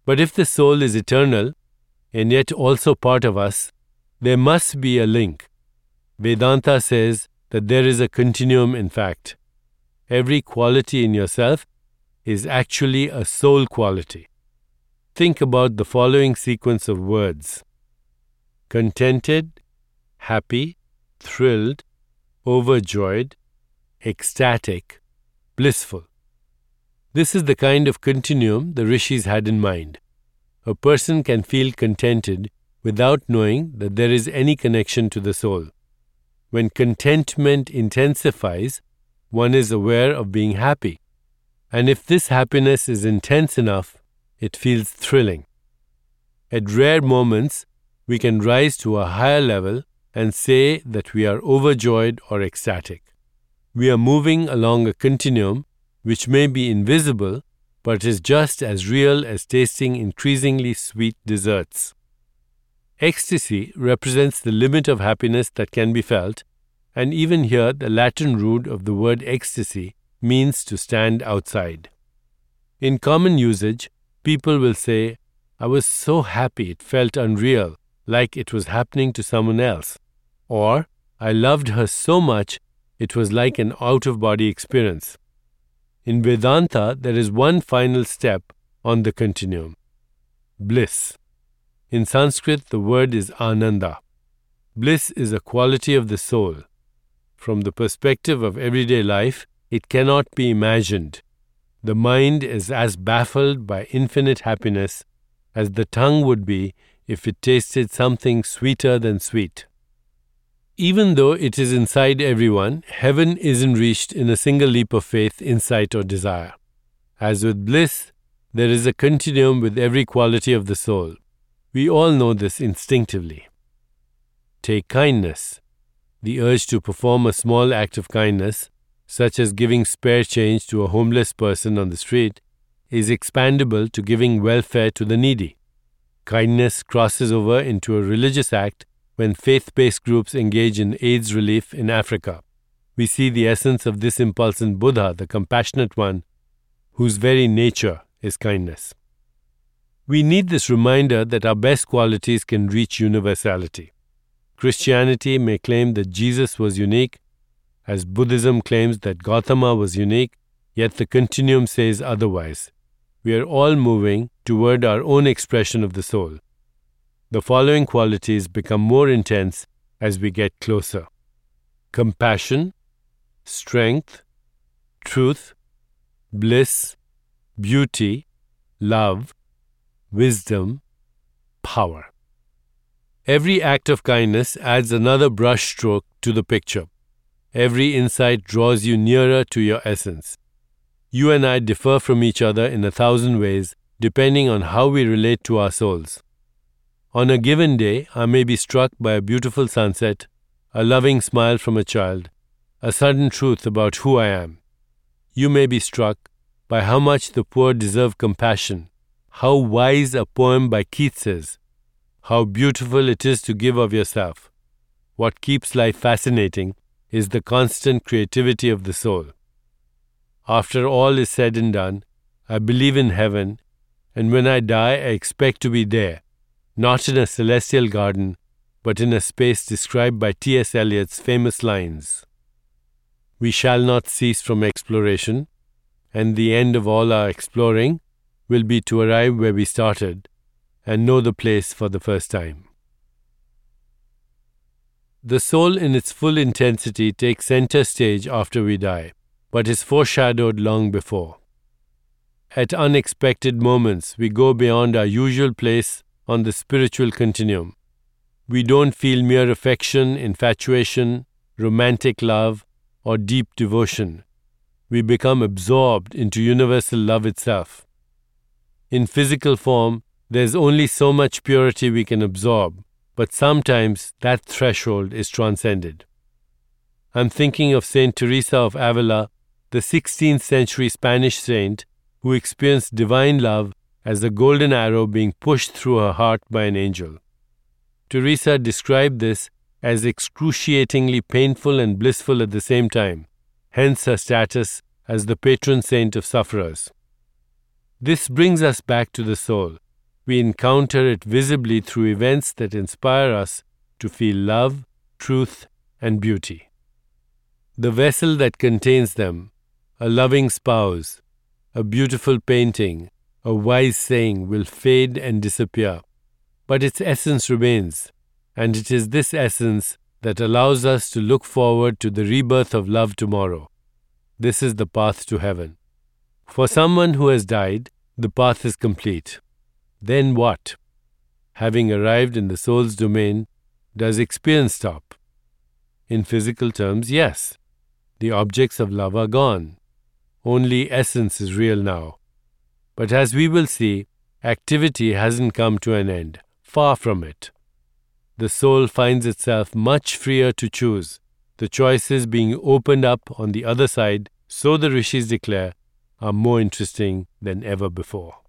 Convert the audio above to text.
But if the soul is eternal, and yet also part of us, there must be a link. Vedanta says that there is a continuum in fact. Every quality in yourself is actually a soul quality. Think about the following sequence of words: contented, happy, thrilled, overjoyed, ecstatic, blissful. This is the kind of continuum the rishis had in mind. A person can feel contented without knowing that there is any connection to the soul. When contentment intensifies, one is aware of being happy. And if this happiness is intense enough, it feels thrilling. At rare moments, we can rise to a higher level and say that we are overjoyed or ecstatic. We are moving along a continuum which may be invisible, but is just as real as tasting increasingly sweet desserts. Ecstasy represents the limit of happiness that can be felt, and even here the Latin root of the word ecstasy means to stand outside. In common usage, people will say, "I was so happy it felt unreal, like it was happening to someone else," or "I loved her so much it was like an out-of-body experience." In Vedanta, there is one final step on the continuum: bliss. In Sanskrit, the word is ananda. Bliss is a quality of the soul. From the perspective of everyday life, it cannot be imagined. The mind is as baffled by infinite happiness as the tongue would be if it tasted something sweeter than sweet. Even though it is inside everyone, heaven isn't reached in a single leap of faith, insight, or desire. As with bliss, there is a continuum with every quality of the soul. We all know this instinctively. Take kindness. The urge to perform a small act of kindness, such as giving spare change to a homeless person on the street, is expandable to giving welfare to the needy. Kindness crosses over into a religious act when faith-based groups engage in AIDS relief in Africa. We see the essence of this impulse in Buddha, the compassionate one, whose very nature is kindness. We need this reminder that our best qualities can reach universality. Christianity may claim that Jesus was unique, as Buddhism claims that Gautama was unique, yet the continuum says otherwise. We are all moving toward our own expression of the soul. The following qualities become more intense as we get closer: compassion, strength, truth, bliss, beauty, love, wisdom, power. Every act of kindness adds another brushstroke to the picture. Every insight draws you nearer to your essence. You and I differ from each other in 1,000 ways, depending on how we relate to our souls. On a given day, I may be struck by a beautiful sunset, a loving smile from a child, a sudden truth about who I am. You may be struck by how much the poor deserve compassion, how wise a poem by Keats is, how beautiful it is to give of yourself. What keeps life fascinating is the constant creativity of the soul. After all is said and done, I believe in heaven, and when I die, I expect to be there, not in a celestial garden, but in a space described by T.S. Eliot's famous lines: "We shall not cease from exploration, and the end of all our exploring will be to arrive where we started and know the place for the first time." The soul in its full intensity takes center stage after we die, but is foreshadowed long before. At unexpected moments, we go beyond our usual place on the spiritual continuum. We don't feel mere affection, infatuation, romantic love, or deep devotion. We become absorbed into universal love itself. In physical form, there's only so much purity we can absorb, but sometimes that threshold is transcended. I'm thinking of Saint Teresa of Avila, the 16th century Spanish saint who experienced divine love as a golden arrow being pushed through her heart by an angel. Teresa described this as excruciatingly painful and blissful at the same time, hence her status as the patron saint of sufferers. This brings us back to the soul, We encounter it visibly through events that inspire us to feel love, truth, and beauty. The vessel that contains them, a loving spouse, a beautiful painting, a wise saying, will fade and disappear, but its essence remains, and it is this essence that allows us to look forward to the rebirth of love tomorrow. This is the path to heaven. For someone who has died, the path is complete. Then what? Having arrived in the soul's domain, does experience stop? In physical terms, yes. The objects of love are gone. Only essence is real now. But as we will see, activity hasn't come to an end. Far from it. The soul finds itself much freer to choose, the choices being opened up on the other side, so the rishis declare, are more interesting than ever before.